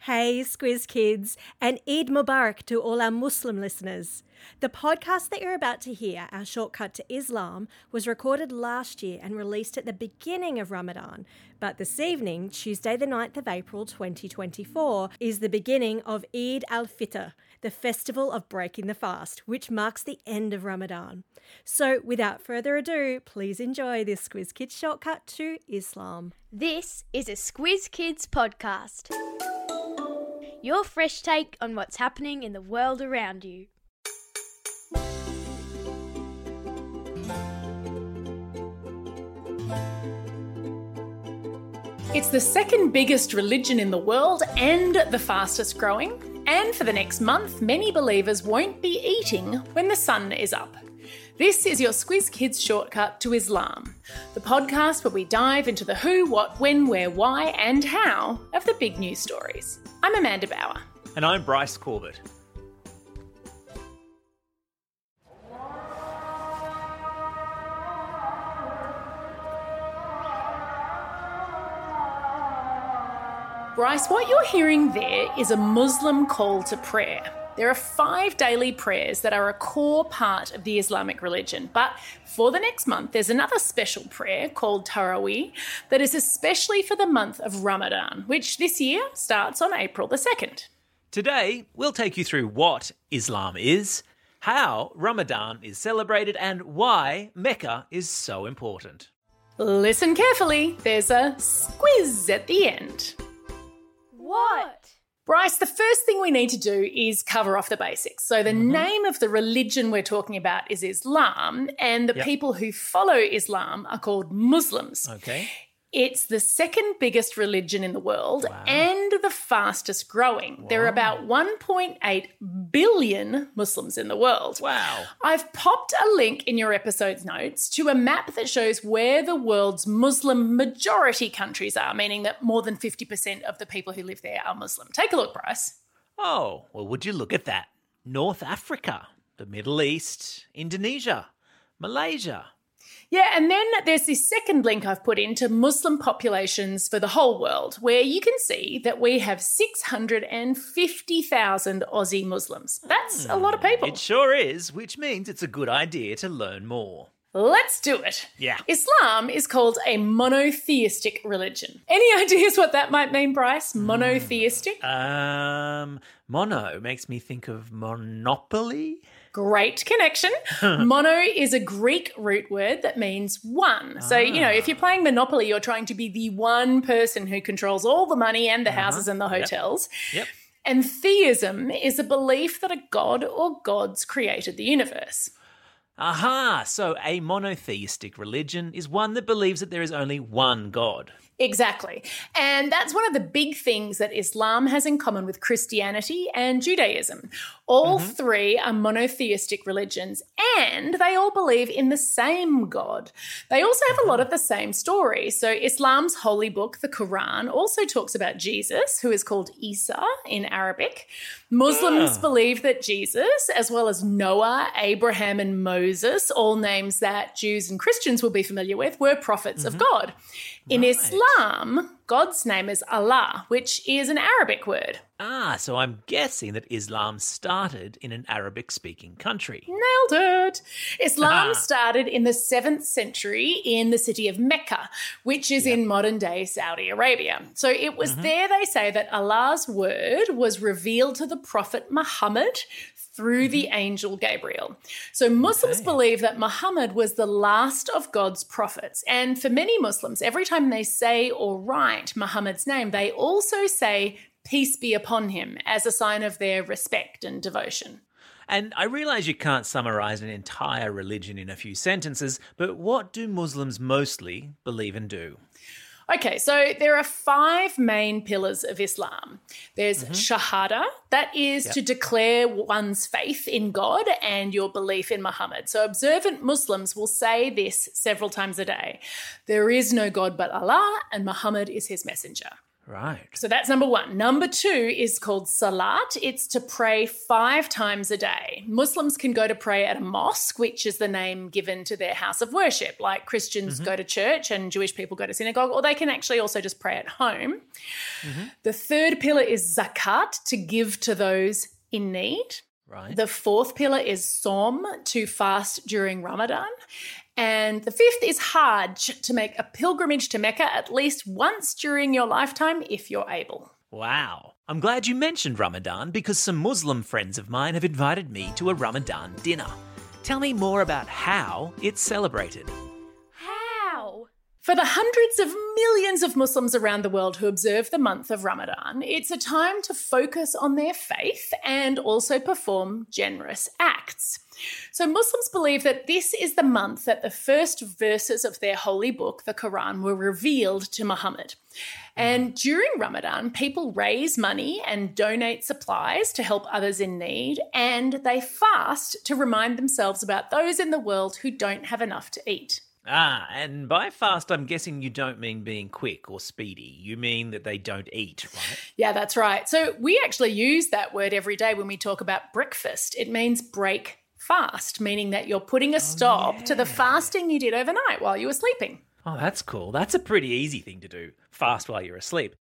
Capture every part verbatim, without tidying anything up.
Hey, Squiz Kids, and Eid Mubarak to all our Muslim listeners. The podcast that you're about to hear, our shortcut to Islam, was recorded last year and released at the beginning of Ramadan. But this evening, Tuesday the ninth of April twenty twenty-four, is the beginning of Eid al-Fitr, the festival of breaking the fast, which marks the end of Ramadan. So without further ado, please enjoy this Squiz Kids shortcut to Islam. This is a Squiz Kids podcast. Your fresh take on what's happening in the world around you. It's the second biggest religion in the world and the fastest growing. And for the next month, many believers won't be eating when the sun is up. This is your Squiz Kids shortcut to Islam, the podcast where we dive into the who, what, when, where, why and how of the big news stories. I'm Amanda Bauer. And I'm Bryce Corbett. Bryce, what you're hearing there is a Muslim call to prayer. There are five daily prayers that are a core part of the Islamic religion. But for the next month, there's another special prayer called Taraweeh that is especially for the month of Ramadan, which this year starts on April the second. Today, we'll take you through what Islam is, how Ramadan is celebrated, and why Mecca is so important. Listen carefully, there's a squiz at the end. What? Bryce, the first thing we need to do is cover off the basics. So the mm-hmm. name of the religion we're talking about is Islam, and the yep. people who follow Islam are called Muslims. Okay. It's the second biggest religion in the world wow. and the fastest growing. Wow. There are about one point eight billion Muslims in the world. Wow. I've popped a link in your episode's notes to a map that shows where the world's Muslim majority countries are, meaning that more than fifty percent of the people who live there are Muslim. Take a look, Bryce. Oh, well, would you look at that? North Africa, the Middle East, Indonesia, Malaysia. Yeah, and then there's this second link I've put into Muslim populations for the whole world, where you can see that we have six hundred fifty thousand Aussie Muslims. That's mm, a lot of people. It sure is, which means it's a good idea to learn more. Let's do it. Yeah. Islam is called a monotheistic religion. Any ideas what that might mean, Bryce? Monotheistic? Um, mono makes me think of Monopoly. Great connection. Mono is a Greek root word that means one. So, ah. you know, if you're playing Monopoly, you're trying to be the one person who controls all the money and the uh-huh. houses and the hotels. Yep. yep. And theism is a belief that a god or gods created the universe. Aha, so a monotheistic religion is one that believes that there is only one God. Exactly. And that's one of the big things that Islam has in common with Christianity and Judaism. All mm-hmm. three are monotheistic religions, and they all believe in the same God. They also have a lot of the same stories. So Islam's holy book, the Quran, also talks about Jesus, who is called Isa in Arabic. Muslims yeah. believe that Jesus, as well as Noah, Abraham, and Moses, all names that Jews and Christians will be familiar with, were prophets mm-hmm. of God. In right. Islam, God's name is Allah, which is an Arabic word. Ah, so I'm guessing that Islam started in an Arabic-speaking country. Nailed it. Islam started in the seventh century in the city of Mecca, which is yep. in modern-day Saudi Arabia. So it was mm-hmm. there, they say, that Allah's word was revealed to the Prophet Muhammad through the angel Gabriel. So Muslims okay. believe that Muhammad was the last of God's prophets. And for many Muslims, every time they say or write Muhammad's name, they also say, peace be upon him, as a sign of their respect and devotion. And I realise you can't summarise an entire religion in a few sentences, but what do Muslims mostly believe and do? Okay, so there are five main pillars of Islam. There's mm-hmm. Shahada, that is yep. to declare one's faith in God and your belief in Muhammad. So observant Muslims will say this several times a day. There is no God but Allah, and Muhammad is his messenger. Right. So that's number one. Number two is called Salat. It's to pray five times a day. Muslims can go to pray at a mosque, which is the name given to their house of worship. Like Christians mm-hmm. go to church and Jewish people go to synagogue, or they can actually also just pray at home. Mm-hmm. The third pillar is Zakat, to give to those in need. Right. The fourth pillar is Som, to fast during Ramadan. And the fifth is Hajj, to make a pilgrimage to Mecca at least once during your lifetime if you're able. Wow. I'm glad you mentioned Ramadan because some Muslim friends of mine have invited me to a Ramadan dinner. Tell me more about how it's celebrated. How? For the hundreds of millions of Muslims around the world who observe the month of Ramadan, it's a time to focus on their faith and also perform generous acts. So Muslims believe that this is the month that the first verses of their holy book, the Quran, were revealed to Muhammad. And during Ramadan, people raise money and donate supplies to help others in need, and they fast to remind themselves about those in the world who don't have enough to eat. Ah, and by fast, I'm guessing you don't mean being quick or speedy. You mean that they don't eat, right? Yeah, that's right. So we actually use that word every day when we talk about breakfast. It means break fast, meaning that you're putting a stop oh, yeah. to the fasting you did overnight while you were sleeping. Oh, that's cool. That's a pretty easy thing to do, fast while you're asleep.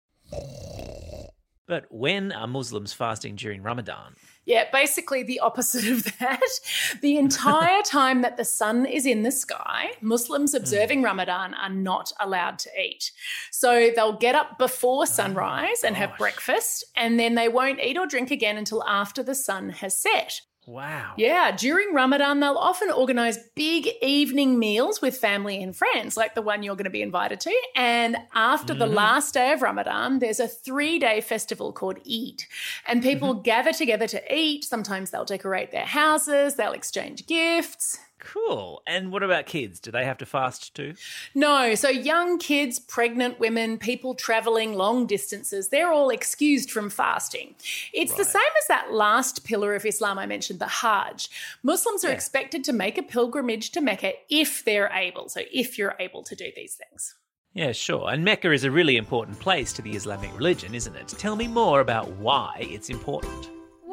But when are Muslims fasting during Ramadan? Yeah, basically the opposite of that. The entire time that the sun is in the sky, Muslims observing mm. Ramadan are not allowed to eat. So they'll get up before sunrise oh and have breakfast, and then they won't eat or drink again until after the sun has set. Wow. Yeah, during Ramadan, they'll often organise big evening meals with family and friends, like the one you're going to be invited to. And after mm-hmm. the last day of Ramadan, there's a three-day festival called Eid. And people mm-hmm. gather together to eat. Sometimes they'll decorate their houses, they'll exchange gifts. Cool. And what about kids? Do they have to fast too? No. So young kids, pregnant women, people travelling long distances, they're all excused from fasting. It's right. the same as that last pillar of Islam I mentioned, the Hajj. Muslims are yeah. expected to make a pilgrimage to Mecca if they're able. So if you're able to do these things. Yeah, sure. And Mecca is a really important place to the Islamic religion, isn't it? Tell me more about why it's important.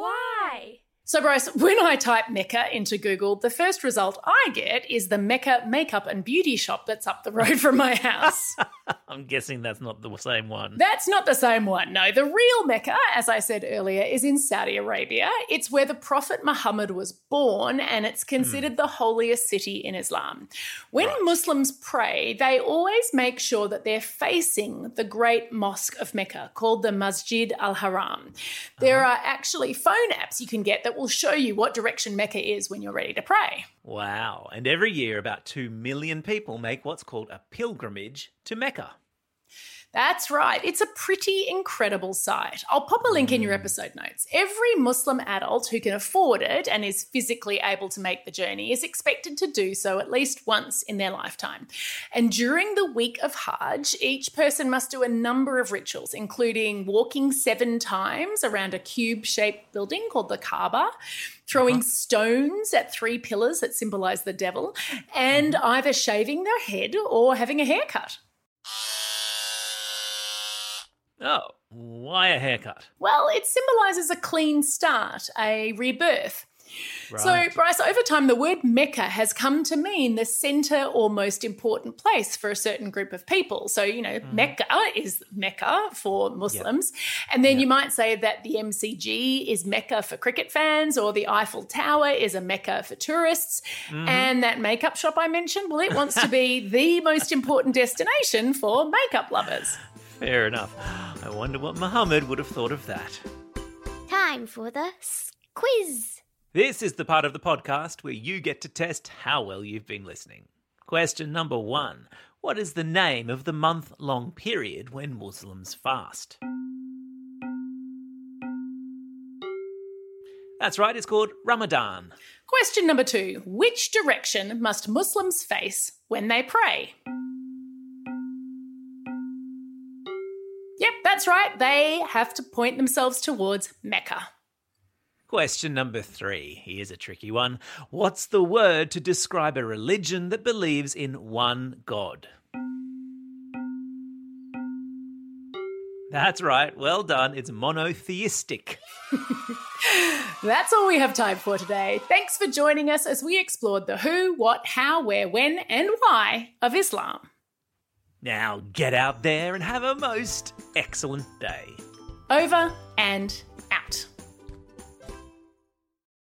Why? So, Bryce, when I type Mecca into Google, the first result I get is the Mecca makeup and beauty shop that's up the road from my house. I'm guessing that's not the same one. That's not the same one, no. The real Mecca, as I said earlier, is in Saudi Arabia. It's where the Prophet Muhammad was born, and it's considered mm. the holiest city in Islam. When right. Muslims pray, they always make sure that they're facing the great mosque of Mecca, called the Masjid al-Haram. There uh-huh. are actually phone apps you can get that will show you what direction Mecca is when you're ready to pray. Wow. And every year about two million people make what's called a pilgrimage to Mecca. That's right. It's a pretty incredible sight. I'll pop a link in your episode notes. Every Muslim adult who can afford it and is physically able to make the journey is expected to do so at least once in their lifetime. And during the week of Hajj, each person must do a number of rituals, including walking seven times around a cube-shaped building called the Kaaba, throwing uh-huh. stones at three pillars that symbolize the devil, and mm-hmm. either shaving their head or having a haircut. Oh, why a haircut? Well, it symbolises a clean start, a rebirth. Right. So, Bryce, over time, the word Mecca has come to mean the centre or most important place for a certain group of people. So, you know, mm. Mecca is Mecca for Muslims. Yep. And then yep. you might say that the M C G is Mecca for cricket fans, or the Eiffel Tower is a Mecca for tourists. Mm-hmm. And that makeup shop I mentioned, well, it wants to be the most important destination for makeup lovers. Fair enough. I wonder what Muhammad would have thought of that. Time for the quiz. This is the part of the podcast where you get to test how well you've been listening. Question number one. What is the name of the month-long period when Muslims fast? That's right, it's called Ramadan. Question number two. Which direction must Muslims face when they pray? Yep, that's right. They have to point themselves towards Mecca. Question number three. Here's a tricky one. What's the word to describe a religion that believes in one God? That's right. Well done. It's monotheistic. That's all we have time for today. Thanks for joining us as we explored the who, what, how, where, when, and why of Islam. Now get out there and have a most excellent day. Over and